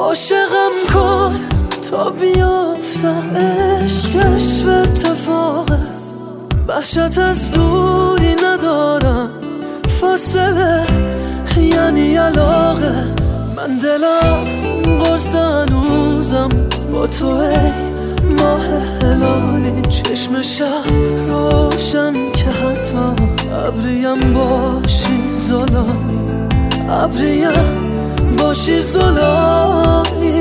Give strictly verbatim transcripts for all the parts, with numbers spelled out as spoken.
عاشقم کن تا بیافتم، عشق کشف اتفاقه، وحشت از دوری ندارم، فاصله یعنی علاقه. من دلم قرص هنوزم با تو ای ماه هلالی، چشم شب روشن که حتی ابریم باشی زلالی، ابریم باشی زلالی.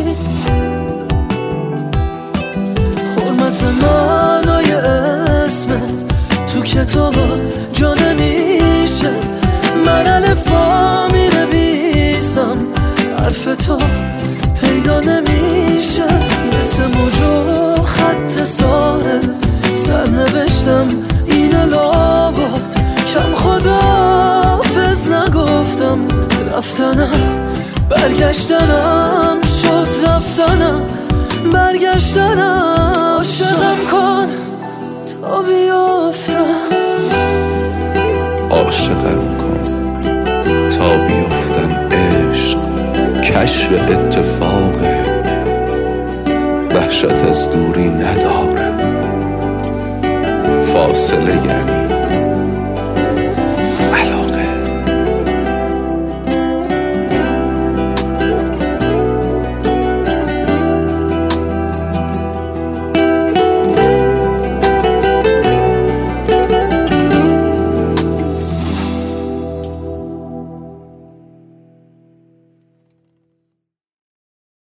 حرمت معنای اسمت تو کتابا جا نمیشه، من الفا می نویسم حرف تو پیدا نمیشه، مثل موج و خط ساحل سرنوشتم اینه لابد، کم خداحافظ نگفتم، رفتنم برگشتنم شد، رفتنم برگشتنم. عاشقم کن تا بیافتم، عاشقم کن تا بیافتم، عشق کشف اتفاقه، وحشت از دوری نداره، فاصله یعنی